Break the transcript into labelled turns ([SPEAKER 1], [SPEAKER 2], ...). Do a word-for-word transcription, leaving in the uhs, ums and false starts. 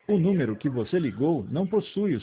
[SPEAKER 1] O número que você ligou não possui o